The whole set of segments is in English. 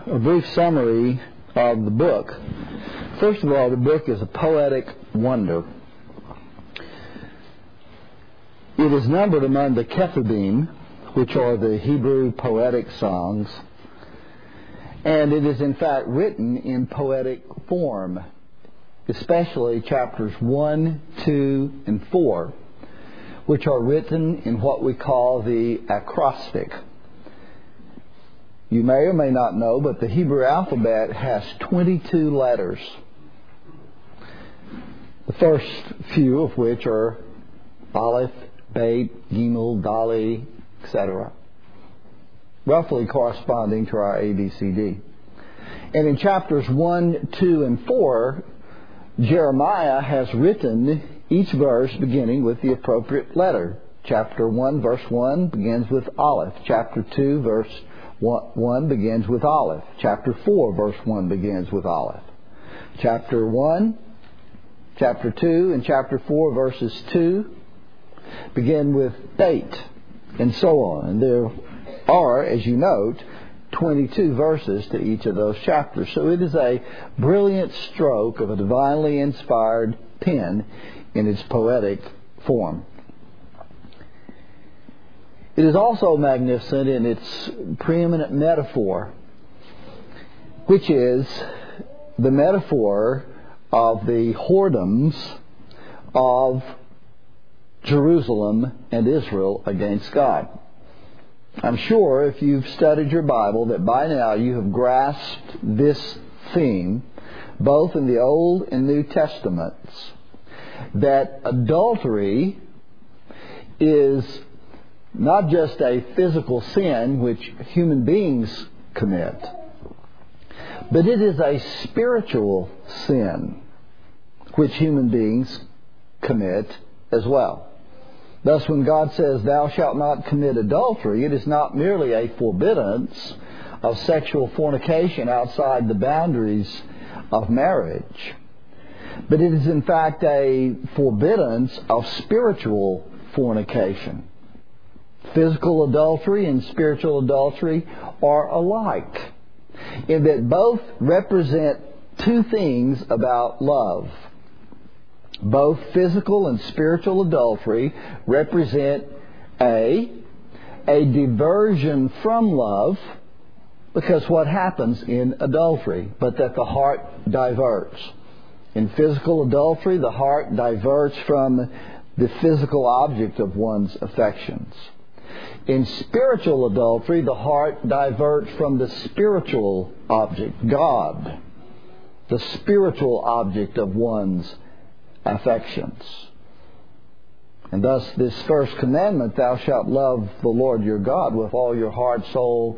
a brief summary of the book. First of all, the book is a poetic wonder. It is numbered among the Ketubim, which are the Hebrew poetic songs, and it is in fact written in poetic form, especially chapters 1, 2, and 4, which are written in what we call the acrostic. You may or may not know, but the Hebrew alphabet has 22 letters, the first few of which are Aleph, Bet, Gimel, Dali, etc., roughly corresponding to our ABCD. And in chapters 1, 2, and 4, Jeremiah has written each verse beginning with the appropriate letter. Chapter 1, verse 1 begins with Aleph. Chapter 2, verse 1 begins with Aleph. Chapter 4, verse 1 begins with Aleph. Chapter 1, chapter 2, and chapter 4, verses 2 begin with Bet, and so on. And there are, as you note, 22 verses to each of those chapters. So it is a brilliant stroke of a divinely inspired pen in its poetic form. It is also magnificent in its preeminent metaphor, which is the metaphor of the whoredoms of Jerusalem and Israel against God. I'm sure if you've studied your Bible that by now you have grasped this theme, both in the Old and New Testaments, that adultery is not just a physical sin which human beings commit, but it is a spiritual sin which human beings commit as well. Thus, when God says, "Thou shalt not commit adultery," it is not merely a forbiddance of sexual fornication outside the boundaries of marriage, but it is in fact a forbiddance of spiritual fornication. Physical adultery and spiritual adultery are alike in that both represent two things about love. Both physical and spiritual adultery represent a diversion from love, because what happens in adultery, but that the heart diverts. In physical adultery, the heart diverts from the physical object of one's affections. In spiritual adultery, the heart diverts from the spiritual object, God, the spiritual object of one's affections. And thus this first commandment, "Thou shalt love the Lord your God with all your heart, soul,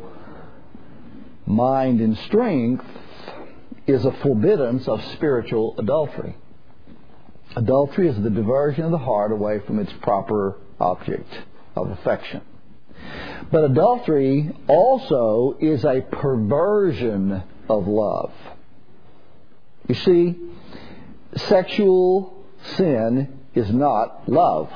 mind, and strength," is a forbiddance of spiritual adultery. Adultery is the diversion of the heart away from its proper object of affection. But adultery also is a perversion of love. You see, sexual sin is not love.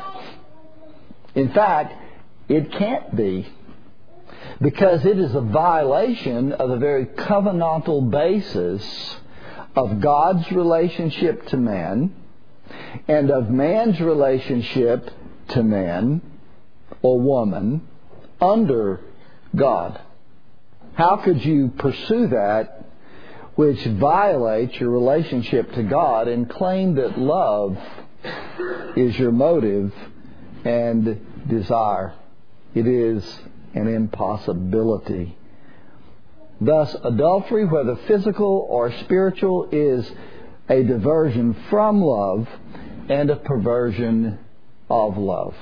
In fact, it can't be, because it is a violation of the very covenantal basis of God's relationship to man and of man's relationship to man or woman under God. How could you pursue that which violates your relationship to God and claim that love is your motive and desire? It is an impossibility. Thus, adultery, whether physical or spiritual, is a diversion from love and a perversion of love.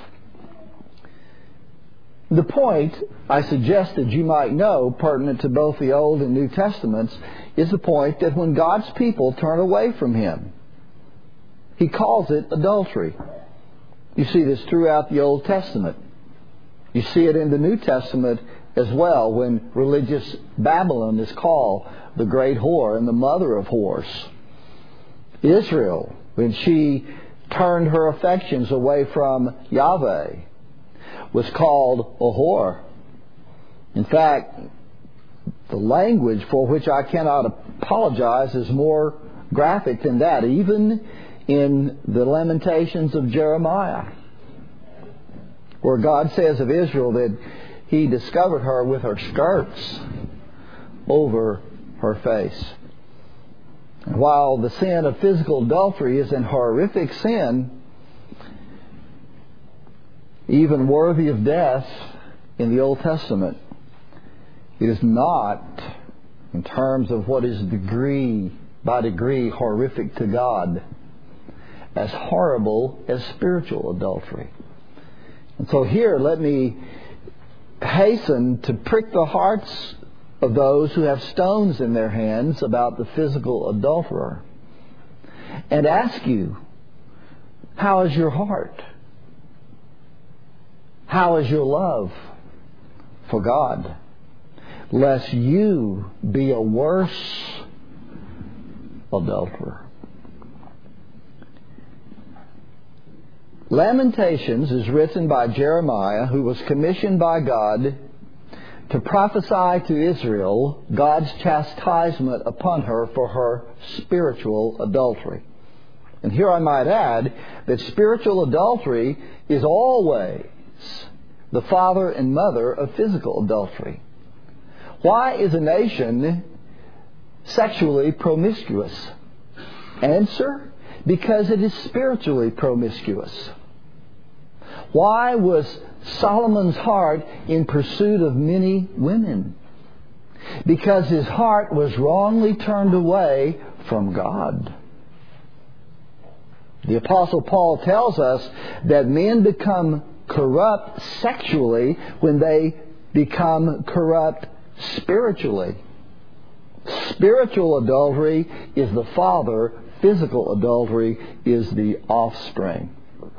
The point I suggested you might know, pertinent to both the Old and New Testaments, is the point that when God's people turn away from Him, He calls it adultery. You see this throughout the Old Testament. You see it in the New Testament as well, when religious Babylon is called the great whore and the mother of whores. Israel, when she turned her affections away from Yahweh, was called a whore. In fact, The language for which I cannot apologize is more graphic than that, even in the Lamentations of Jeremiah, where God says of Israel that He discovered her with her skirts over her face. While the sin of physical adultery is an horrific sin, even worthy of death in the Old Testament, it is not, in terms of what is by degree horrific to God, as horrible as spiritual adultery. And so here, let me hasten to prick the hearts of those who have stones in their hands about the physical adulterer and ask you, how is your heart? How is your love for God? Lest you be a worse adulterer. Lamentations is written by Jeremiah, who was commissioned by God to prophesy to Israel God's chastisement upon her for her spiritual adultery. And here I might add that spiritual adultery is always the father and mother of physical adultery. Why is a nation sexually promiscuous? Answer: because it is spiritually promiscuous. Why was Solomon's heart in pursuit of many women? Because his heart was wrongly turned away from God. The Apostle Paul tells us that men become corrupt sexually when they become corrupt spiritually. Spiritual adultery is the father, physical adultery is the offspring.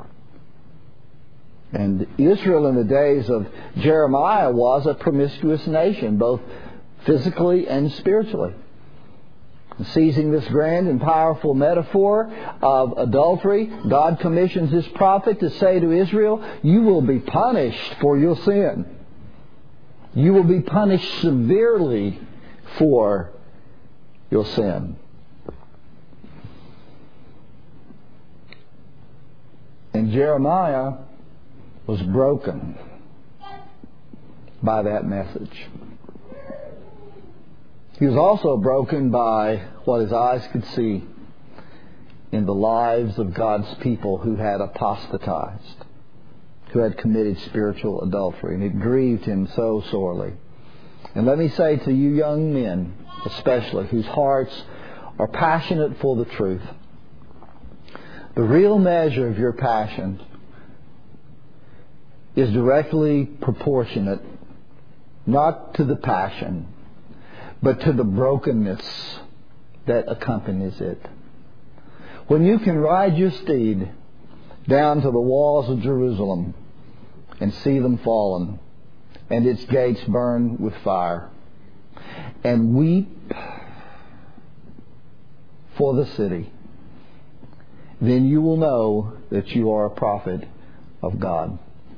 And Israel in the days of Jeremiah was a promiscuous nation, both physically and spiritually. Seizing this grand and powerful metaphor of adultery, God commissions His prophet to say to Israel, you will be punished for your sin. You will be punished severely for your sin. And Jeremiah was broken by that message. He was also broken by what his eyes could see in the lives of God's people who had apostatized, who had committed spiritual adultery. And it grieved him so sorely. And let me say to you young men, especially, whose hearts are passionate for the truth, the real measure of your passion is directly proportionate, not to the passion, but to the brokenness that accompanies it. When you can ride your steed down to the walls of Jerusalem and see them fallen, and its gates burn with fire, and weep for the city, then you will know that you are a prophet of God.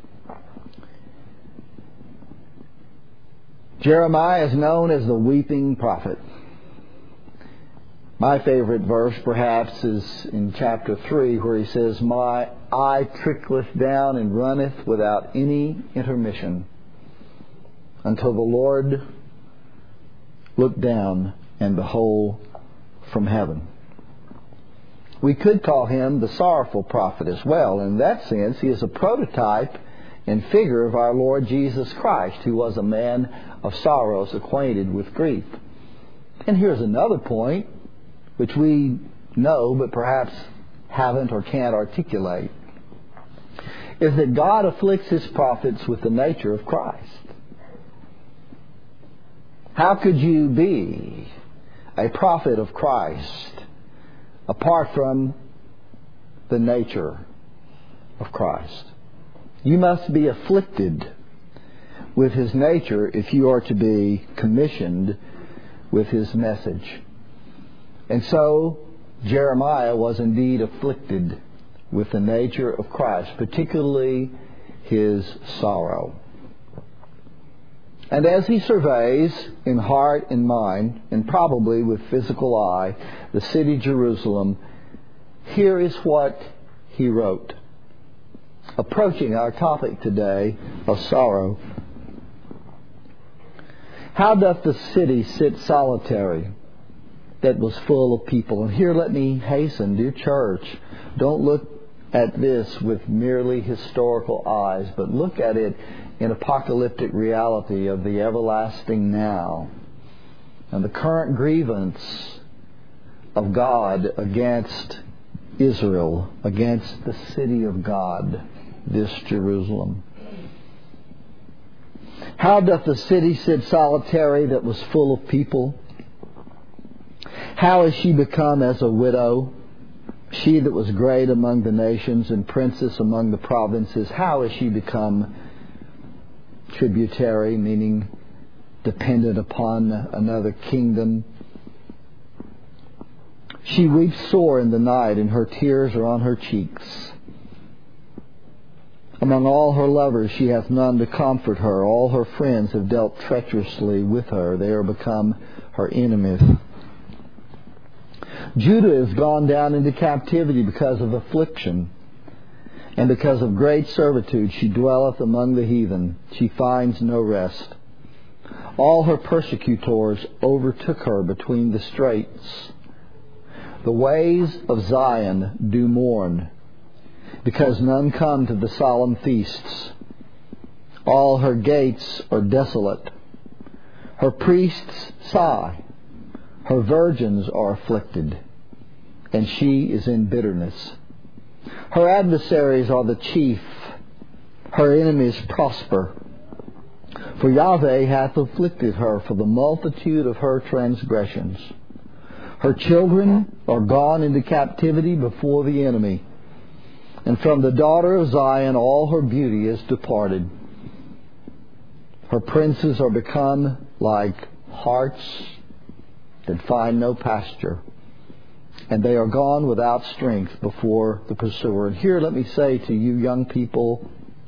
Jeremiah is known as the weeping prophet. My favorite verse, perhaps, is in chapter 3, where he says, my eye trickleth down and runneth without any intermission, until the Lord look down and behold from heaven. We could call him the sorrowful prophet as well. In that sense, he is a prototype and figure of our Lord Jesus Christ, who was a man of sorrows, acquainted with grief. And here's another point, which we know but perhaps haven't or can't articulate, is that God afflicts His prophets with the nature of Christ. How could you be a prophet of Christ apart from the nature of Christ? You must be afflicted with His nature if you are to be commissioned with His message. And so Jeremiah was indeed afflicted with the nature of Christ, particularly His sorrow. And as he surveys in heart and mind, and probably with physical eye, the city Jerusalem, here is what he wrote. Approaching our topic today of sorrow. How doth the city sit solitary that was full of people? And here let me hasten, dear church, don't look at this with merely historical eyes, but look at it in apocalyptic reality of the everlasting now and the current grievance of God against Israel, against the city of God, this Jerusalem. How doth the city sit solitary that was full of people? How is she become as a widow, she that was great among the nations and princess among the provinces? How is she become tributary, meaning dependent upon another kingdom? She weeps sore in the night, and her tears are on her cheeks. Among all her lovers she hath none to comfort her. All her friends have dealt treacherously with her. They are become her enemies. Judah is gone down into captivity because of affliction, and because of great servitude she dwelleth among the heathen. She finds no rest. All her persecutors overtook her between the straits. The ways of Zion do mourn, because none come to the solemn feasts. All her gates are desolate. Her priests sigh. Her virgins are afflicted, and she is in bitterness. Her adversaries are the chief. Her enemies prosper. For Yahweh hath afflicted her for the multitude of her transgressions. Her children are gone into captivity before the enemy. And from the daughter of Zion all her beauty is departed. Her princes are become like harts that find no pasture, and they are gone without strength before the pursuer. And here let me say to you young people,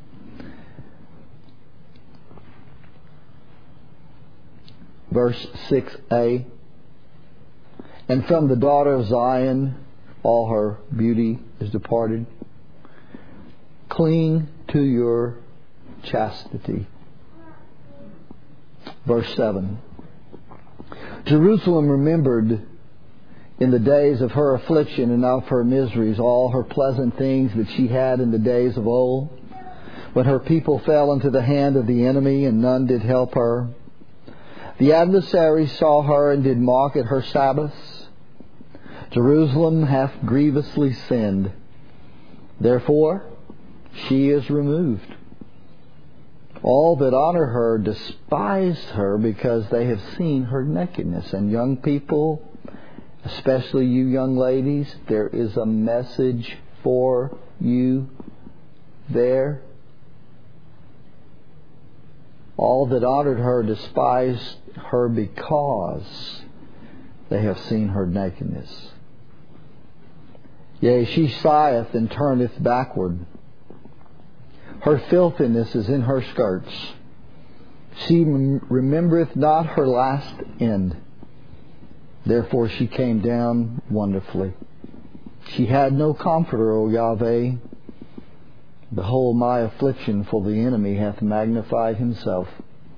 verse 6a, and from the daughter of Zion all her beauty is departed. Cling to your chastity. Verse 7. Jerusalem remembered in the days of her affliction and of her miseries all her pleasant things that she had in the days of old, when her people fell into the hand of the enemy and none did help her. The adversaries saw her and did mock at her Sabbaths. Jerusalem hath grievously sinned. Therefore she is removed. All that honor her despised her, because they have seen her nakedness. And young people, especially you young ladies, there is a message for you there. All that honored her despised her, because they have seen her nakedness. Yea, she sigheth and turneth backward. Her filthiness is in her skirts. She remembereth not her last end. Therefore she came down wonderfully. She had no comforter, O Yahweh. Behold, my affliction, for the enemy hath magnified himself.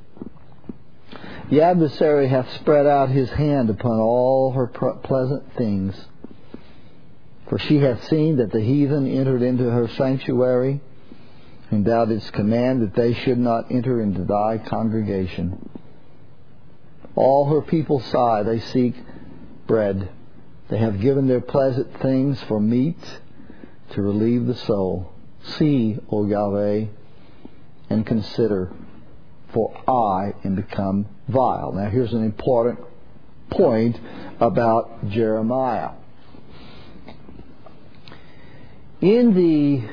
The adversary hath spread out his hand upon all her pleasant things. For she hath seen that the heathen entered into her sanctuary, and thou didst command that they should not enter into thy congregation. All her people sigh, they seek bread. They have given their pleasant things for meat to relieve the soul. See, O Yahweh, and consider, for I am become vile. Now here's an important point about Jeremiah. In the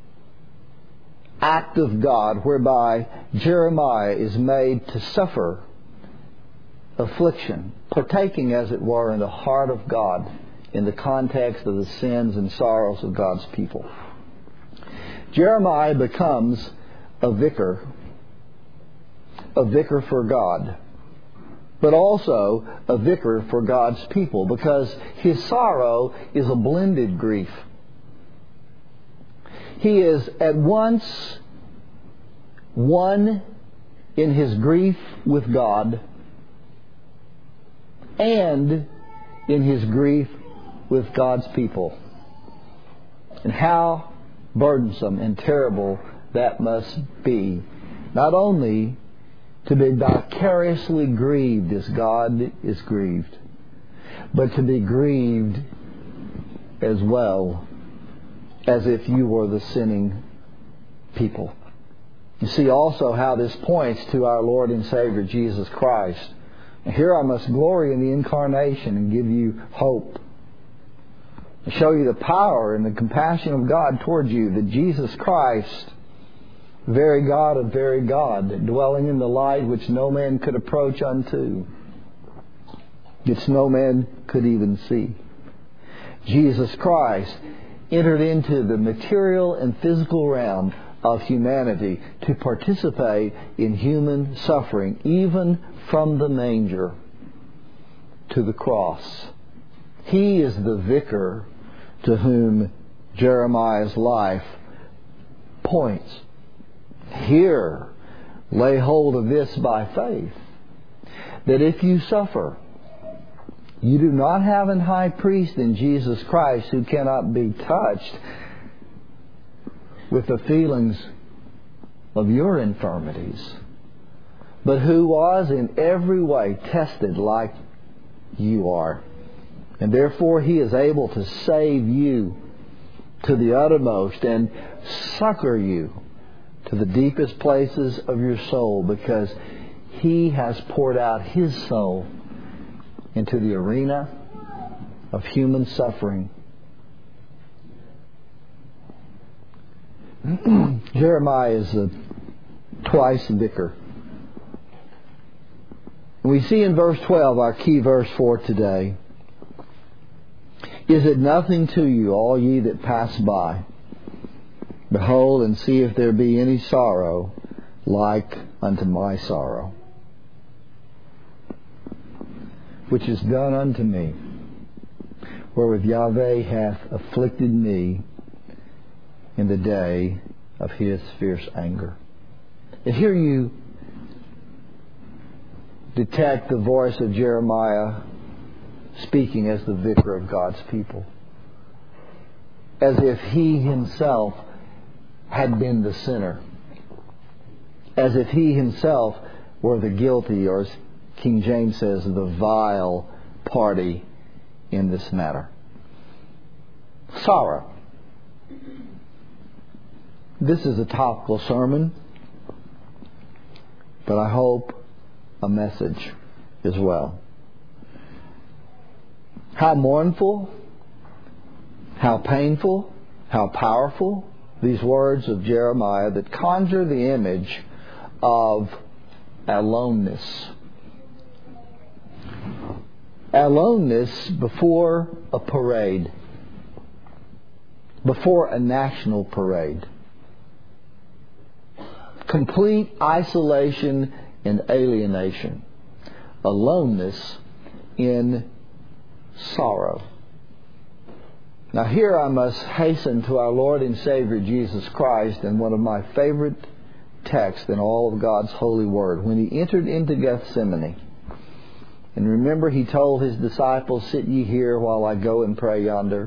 act of God whereby Jeremiah is made to suffer affliction, partaking as it were in the heart of God in the context of the sins and sorrows of God's people, Jeremiah becomes a vicar a vicar for God, but also a vicar for God's people, because His sorrow is a blended grief. He is at once one in His grief with God and in His grief with God's people. And how burdensome and terrible that must be. Not only to be vicariously grieved as God is grieved, but to be grieved as well as if you were the sinning people. You see also how this points to our Lord and Savior Jesus Christ. And here I must glory in the incarnation and give you hope. And show you the power and the compassion of God towards you, that Jesus Christ, very God of very God, dwelling in the light which no man could approach unto, which no man could even see. Jesus Christ entered into the material and physical realm of humanity to participate in human suffering, even from the manger to the cross. He is the vicar to whom Jeremiah's life points. Here, lay hold of this by faith, that if you suffer, you do not have an high priest in Jesus Christ who cannot be touched with the feelings of your infirmities, but who was in every way tested like you are. And therefore He is able to save you to the uttermost and succor you to the deepest places of your soul, because He has poured out His soul into the arena of human suffering. Jeremiah is twice vicar. We see in verse 12, our key verse for today, "Is it nothing to you, all ye that pass by? Behold, and see if there be any sorrow like unto my sorrow, which is done unto me, wherewith Yahweh hath afflicted me in the day of His fierce anger." And here you detect the voice of Jeremiah speaking as the vicar of God's people, as if he himself had been the sinner, as if he himself were the guilty, or as King James says, the vile party in this matter. Sorrow. This is a topical sermon, but I hope a message as well. How mournful, how painful, how powerful these words of Jeremiah that conjure the image of aloneness. Aloneness before a parade, before a national parade. Complete isolation and alienation. Aloneness in sorrow. Now here I must hasten to our Lord and Savior Jesus Christ and one of my favorite texts in all of God's holy word. When He entered into Gethsemane, and remember He told His disciples, "Sit ye here while I go and pray yonder."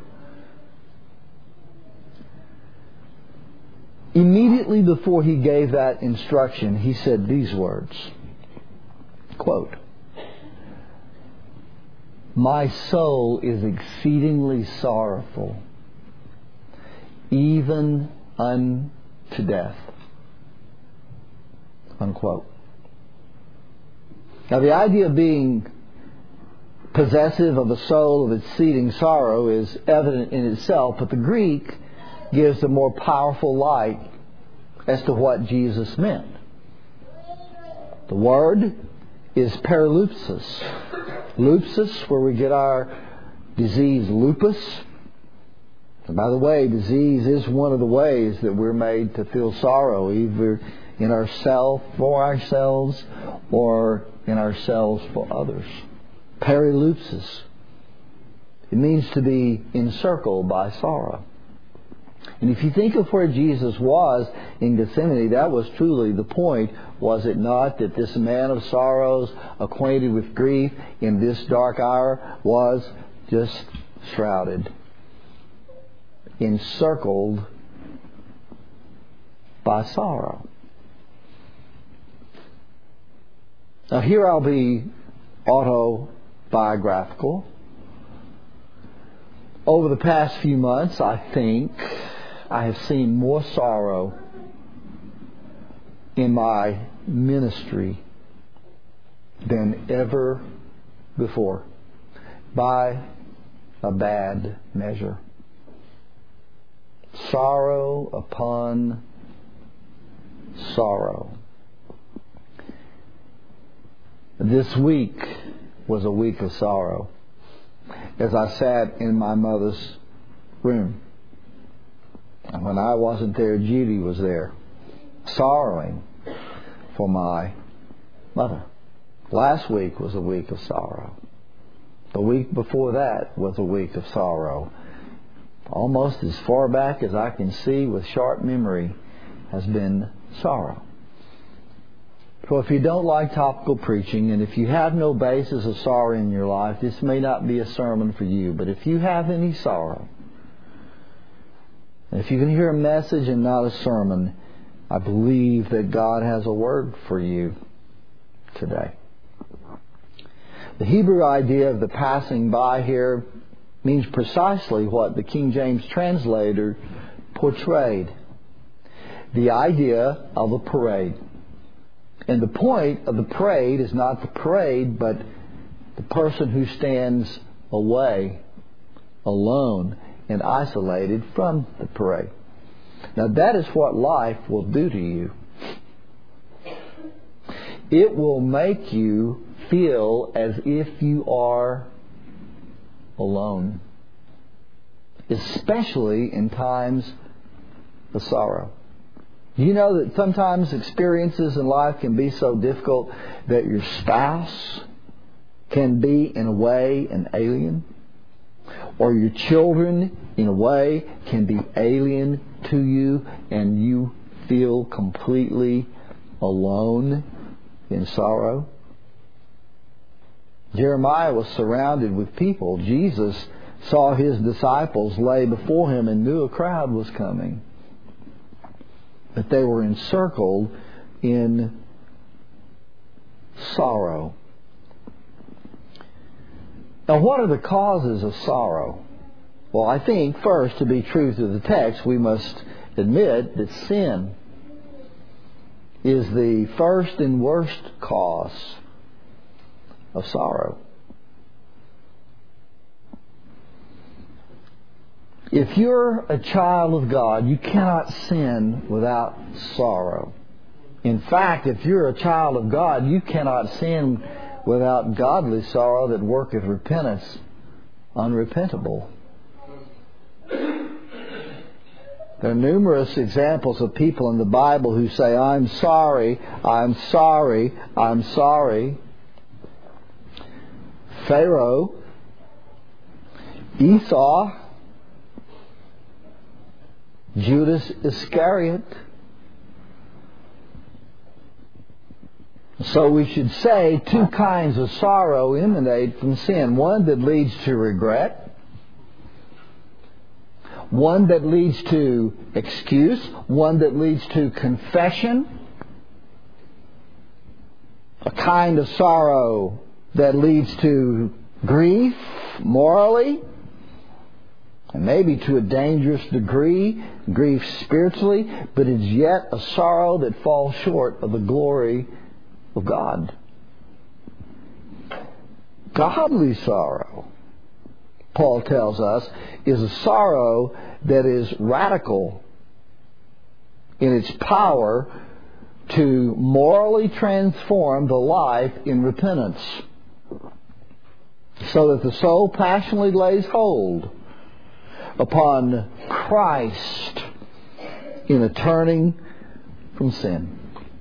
Immediately before He gave that instruction, He said these words, quote, "My soul is exceedingly sorrowful, even unto death." Unquote. Now the idea of being possessive of a soul of exceeding sorrow is evident in itself, but the Greek gives a more powerful light as to what Jesus meant. The word is paralupsis. Lupus, where we get our disease lupus. And by the way, disease is one of the ways that we're made to feel sorrow, in ourselves for ourselves or in ourselves for others. Perilupsis. It means to be encircled by sorrow. And if you think of where Jesus was in Gethsemane, that was truly the point, was it not, that this man of sorrows, acquainted with grief in this dark hour, was just shrouded, encircled by sorrow. Now here I'll be autobiographical. Over the past few months, I think I have seen more sorrow in my ministry than ever before, by a bad measure. Sorrow upon sorrow. This week was a week of sorrow. As I sat in my mother's room, and when I wasn't there, Judy was there, sorrowing for my mother. Last week was a week of sorrow. The week before that was a week of sorrow. Almost as far back as I can see with sharp memory has been sorrow. So if you don't like topical preaching, and if you have no basis of sorrow in your life, this may not be a sermon for you. But if you have any sorrow, and if you can hear a message and not a sermon, I believe that God has a word for you today. The Hebrew idea of the passing by here means precisely what the King James translator portrayed. The idea of a parade. And the point of the parade is not the parade, but the person who stands away, alone, and isolated from the parade. Now that is what life will do to you. It will make you feel as if you are alone, especially in times of sorrow. You know that sometimes experiences in life can be so difficult that your spouse can be, in a way, an alien, or your children, in a way, can be alien to you, and you feel completely alone in sorrow. Jeremiah was surrounded with people. Jesus saw his disciples lay before him and knew a crowd was coming. That they were encircled in sorrow. Now, what are the causes of sorrow? Well, I think, first, to be true to the text, we must admit that sin is the first and worst cause of sorrow. If you're a child of God, you cannot sin without sorrow. In fact, if you're a child of God, you cannot sin without godly sorrow that worketh repentance unrepentable. There are numerous examples of people in the Bible who say, I'm sorry, I'm sorry, I'm sorry. Pharaoh, Esau, Judas Iscariot. So we should say two kinds of sorrow emanate from sin. One that leads to regret. One that leads to excuse. One that leads to confession. A kind of sorrow that leads to grief morally, and maybe to a dangerous degree, grief spiritually, but it's yet a sorrow that falls short of the glory of God. Godly sorrow, Paul tells us, is a sorrow that is radical in its power to morally transform the life in repentance, so that the soul passionately lays hold upon Christ in a turning from sin.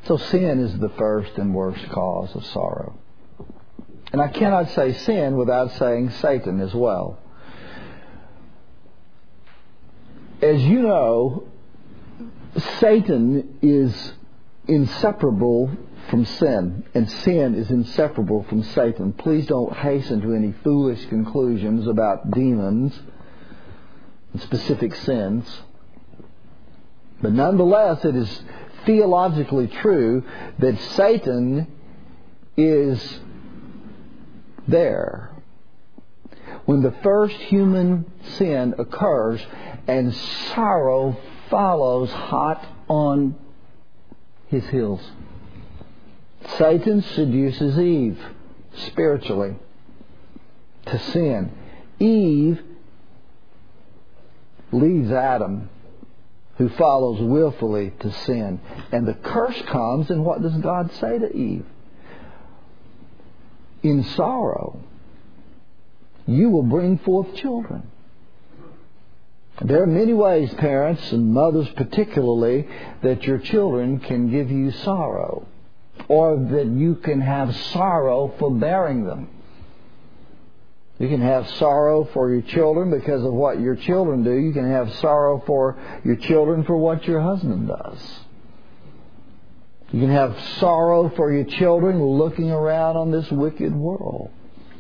So sin is the first and worst cause of sorrow. And I cannot say sin without saying Satan as well. As you know, Satan is inseparable from sin, and sin is inseparable from Satan. Please don't hasten to any foolish conclusions about demons and specific sins. But nonetheless, it is theologically true that Satan is there when the first human sin occurs and sorrow follows hot on his heels. Satan seduces Eve spiritually to sin. Eve leads Adam, who follows willfully, to sin. And the curse comes, and what does God say to Eve? In sorrow, you will bring forth children. There are many ways, parents and mothers particularly, that your children can give you sorrow, or that you can have sorrow for bearing them. You can have sorrow for your children because of what your children do. You can have sorrow for your children for what your husband does. You can have sorrow for your children looking around on this wicked world.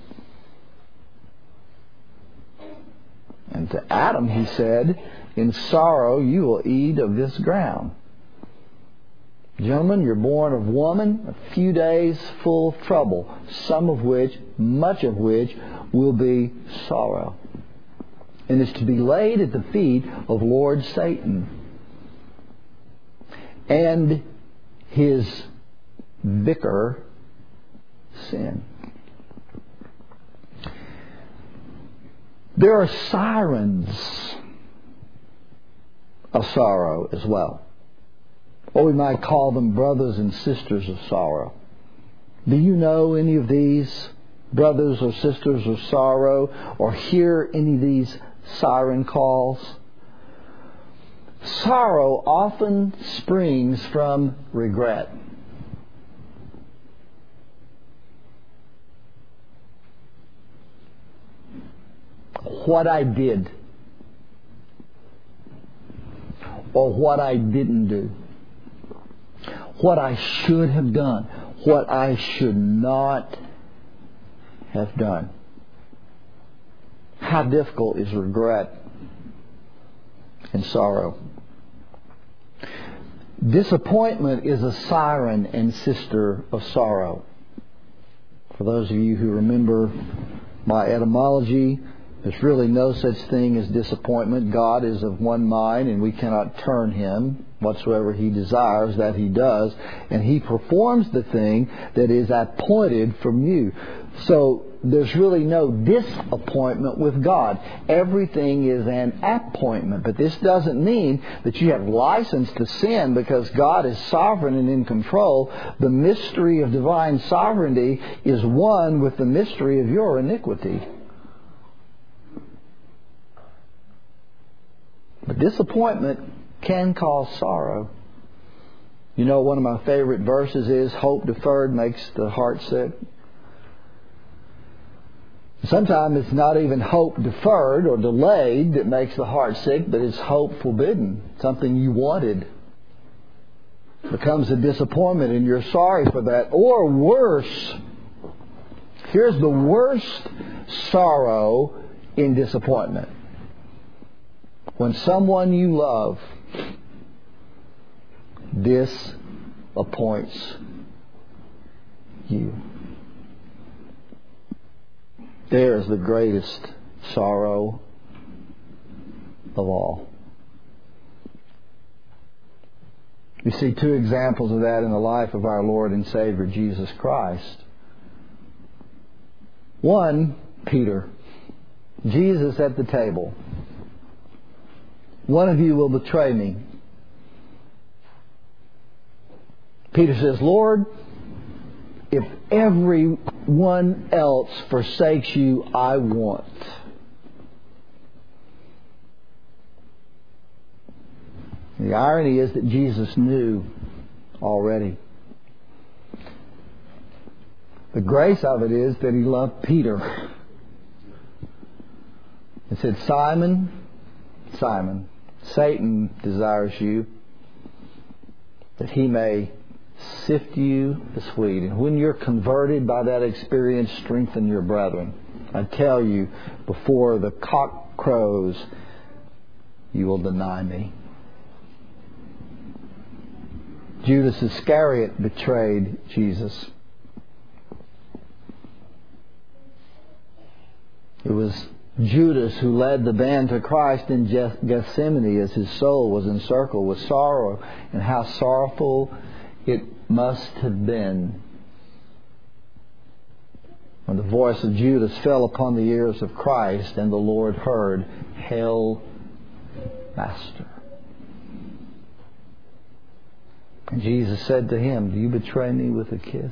And to Adam he said, in sorrow you will eat of this ground. Gentlemen, you're born of woman, a few days full of trouble, much of which will be sorrow. And is to be laid at the feet of Lord Satan and his vicar, sin. There are sirens of sorrow as well. Or we might call them brothers and sisters of sorrow. Do you know any of these brothers or sisters of sorrow, or hear any of these siren calls? Sorrow often springs from regret. What I did, or what I didn't do, what I should have done, what I should not have done. How difficult is regret and sorrow. Disappointment is a siren and sister of sorrow. For those of you who remember my etymology, there's really no such thing as disappointment. God is of one mind, and we cannot turn Him. Whatsoever He desires, that He does. And He performs the thing that is appointed from you. So there's really no disappointment with God. Everything is an appointment. But this doesn't mean that you have license to sin because God is sovereign and in control. The mystery of divine sovereignty is one with the mystery of your iniquity. But disappointment can cause sorrow. You know, one of my favorite verses is, hope deferred makes the heart sick. Sometimes it's not even hope deferred or delayed that makes the heart sick, but it's hope forbidden. Something you wanted becomes a disappointment and you're sorry for that. Or worse, here's the worst sorrow in disappointment. When someone you love disappoints you. There is the greatest sorrow of all. We see two examples of that in the life of our Lord and Savior Jesus Christ. One, Peter. Jesus at the table. One of you will betray me. Peter says, Lord, if everyone else forsakes you, I won't. The irony is that Jesus knew already. The grace of it is that He loved Peter. He said, Simon, Simon, Satan desires you that he may sift you as wheat. And when you're converted by that experience, strengthen your brethren. I tell you, before the cock crows, you will deny me. Judas Iscariot betrayed Jesus. It was Judas who led the band to Christ in Gethsemane as his soul was encircled with sorrow, and how sorrowful it must have been when the voice of Judas fell upon the ears of Christ and the Lord heard, "Hail, Master." And Jesus said to him, "Do you betray me with a kiss?"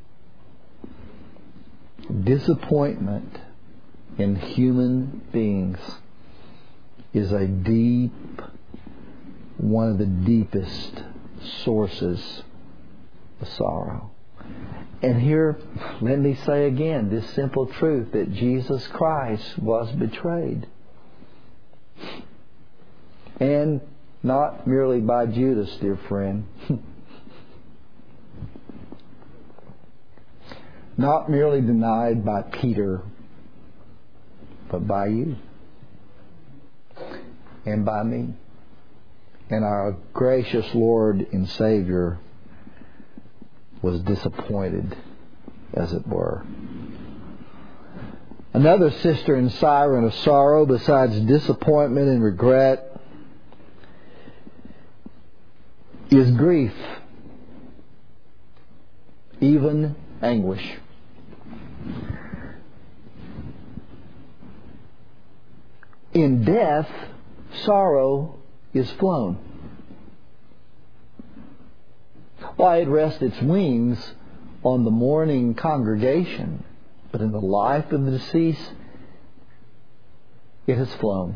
Disappointment in human beings is one of the deepest sources of sorrow. And here, let me say again, this simple truth that Jesus Christ was betrayed. And not merely by Judas, dear friend. Not merely denied by Peter, but by you and by me. And our gracious Lord and Savior was disappointed, as it were. Another cistern siren of sorrow, besides disappointment and regret, is grief, even anguish. In death, sorrow is flown. Why, it rests its wings on the mourning congregation, but in the life of the deceased, it has flown.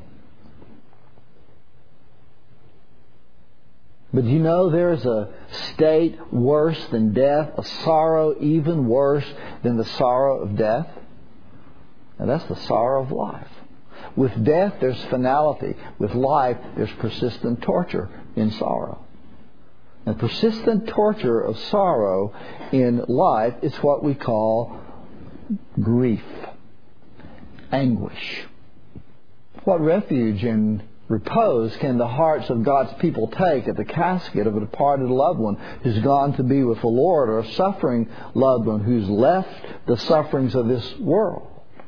But you know there is a state worse than death, a sorrow even worse than the sorrow of death? And that's the sorrow of life. With death, there's finality. With life, there's persistent torture in sorrow. And persistent torture of sorrow in life is what we call grief, anguish. What refuge and repose can the hearts of God's people take at the casket of a departed loved one who's gone to be with the Lord, or a suffering loved one who's left the sufferings of this world?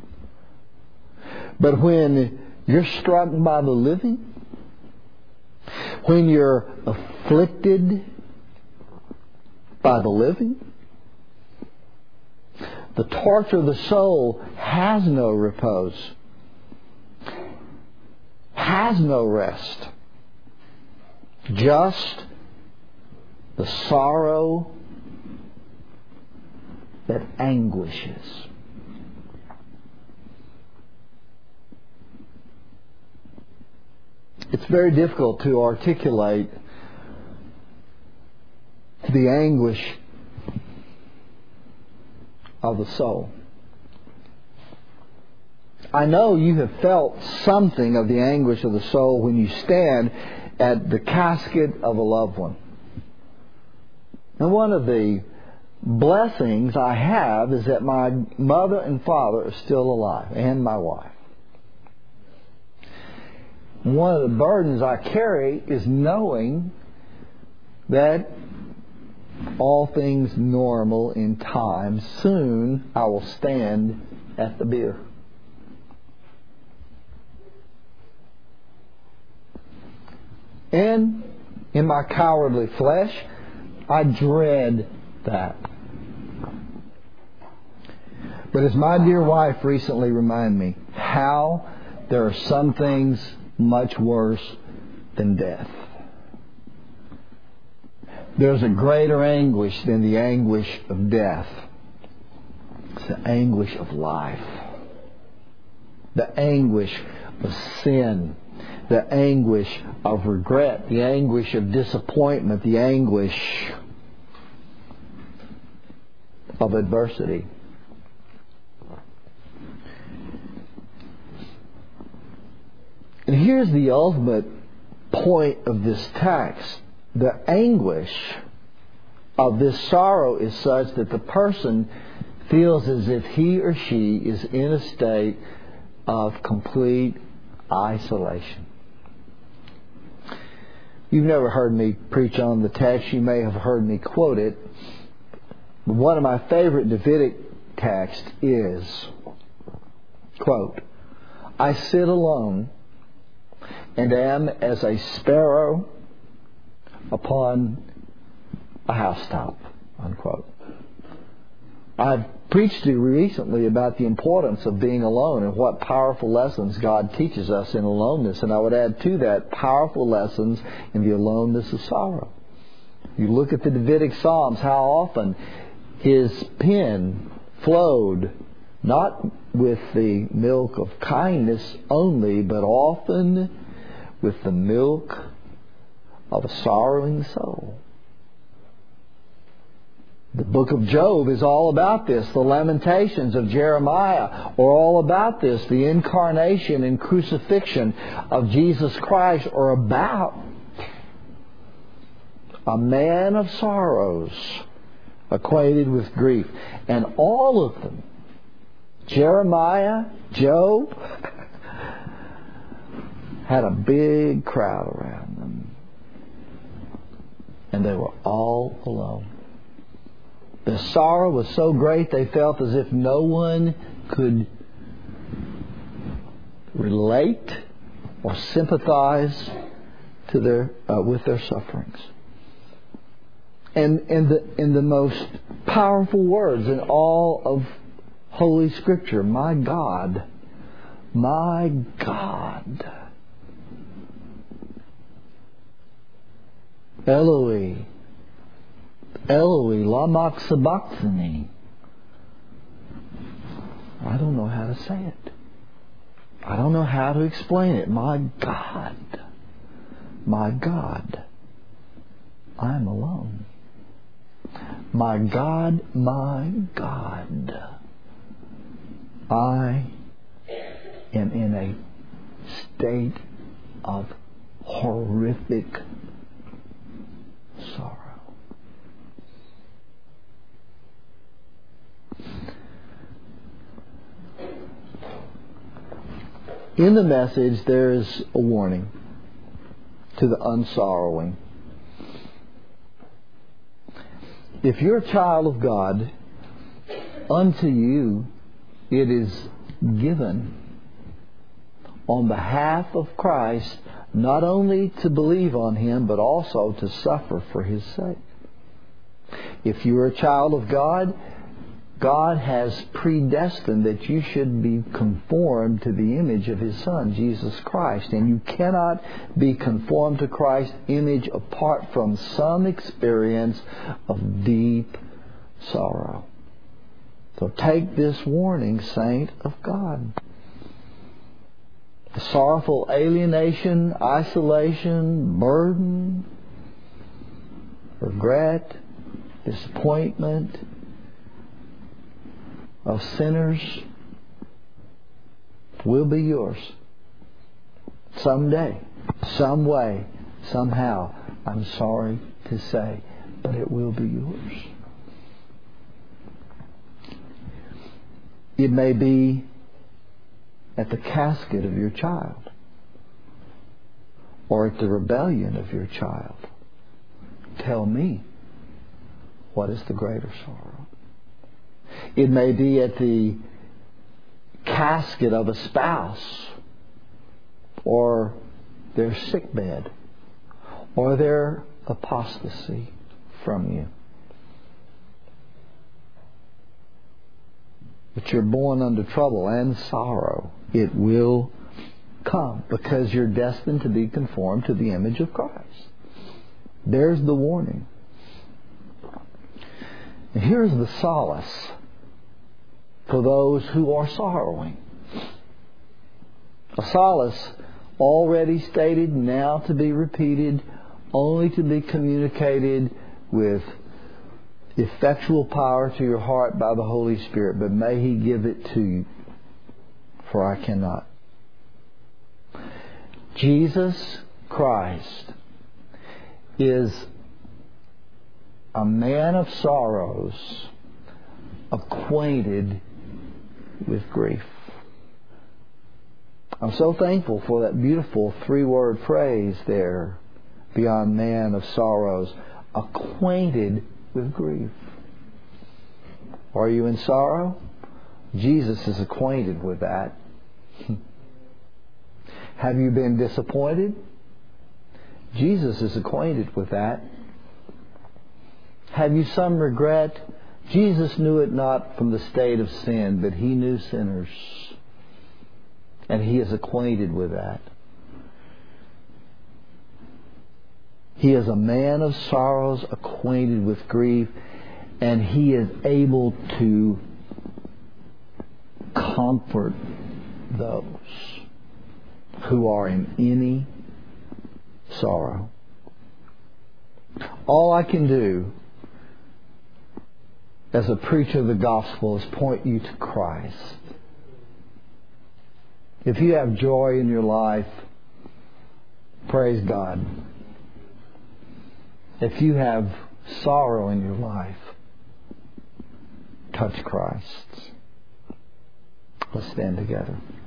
But when you're struck by the living, when you're afflicted by the living, the torture of the soul has no repose, has no rest. Just the sorrow that anguishes. It's very difficult to articulate the anguish of the soul. I know you have felt something of the anguish of the soul when you stand at the casket of a loved one. And one of the blessings I have is that my mother and father are still alive, and my wife. One of the burdens I carry is knowing that all things normal in time, soon I will stand at the bier. And in my cowardly flesh, I dread that. But as my dear wife recently reminded me, how there are some things much worse than death. There's a greater anguish than the anguish of death. It's the anguish of life. The anguish of sin. The anguish of regret. The anguish of disappointment. The anguish of adversity. here's the ultimate point of this text. The anguish of this sorrow is such that the person feels as if he or she is in a state of complete isolation. You've never heard me preach on the text. You may have heard me quote it. But one of my favorite Davidic texts is, quote, "I sit alone and am as a sparrow upon a housetop," unquote. I've preached to you recently about the importance of being alone and what powerful lessons God teaches us in aloneness. And I would add to that powerful lessons in the aloneness of sorrow. You look at the Davidic Psalms, how often his pen flowed not with the milk of kindness only, but often with the milk of a sorrowing soul. The book of Job is all about this. The Lamentations of Jeremiah are all about this. The incarnation and crucifixion of Jesus Christ are about a man of sorrows, acquainted with grief. And all of them, Jeremiah, Job, had a big crowd around them. And they were all alone. The sorrow was so great they felt as if no one could relate or sympathize to with their sufferings. And in the most powerful words in all of Holy Scripture, my God, Eloi, Eloi, lama sabachthani. I don't know how to say it. I don't know how to explain it. My God, I'm alone. My God, I am in a state of horrific sorrow. In the message, there is a warning to the unsorrowing. If you're a child of God, unto you it is given on behalf of Christ not only to believe on Him, but also to suffer for His sake. If you're a child of God, God has predestined that you should be conformed to the image of His Son, Jesus Christ. And you cannot be conformed to Christ's image apart from some experience of deep sorrow. So take this warning, saint of God. Sorrowful alienation, isolation, burden, regret, disappointment of sinners will be yours. Someday, some way, somehow, I'm sorry to say, but it will be yours. It may be at the casket of your child, or at the rebellion of your child. Tell me, what is the greater sorrow? It may be at the casket of a spouse, or their sickbed, or their apostasy from you. But you're born under trouble and sorrow. It will come because you're destined to be conformed to the image of Christ. There's the warning. And here's the solace for those who are sorrowing. A solace already stated, now to be repeated, only to be communicated with effectual power to your heart by the Holy Spirit. But may He give it to you, for I cannot. Jesus Christ is a man of sorrows, acquainted with grief. I'm so thankful for that beautiful 3-word phrase there, beyond man of sorrows, acquainted with grief. Are you in sorrow? Jesus is acquainted with that. Have you been disappointed? Jesus is acquainted with that. Have you some regret? Jesus knew it not from the state of sin, but He knew sinners. And He is acquainted with that. He is a man of sorrows, acquainted with grief, and He is able to comfort those who are in any sorrow. All I can do as a preacher of the gospel is point you to Christ. If you have joy in your life, praise God. If you have sorrow in your life, touch Christ. Let's stand together.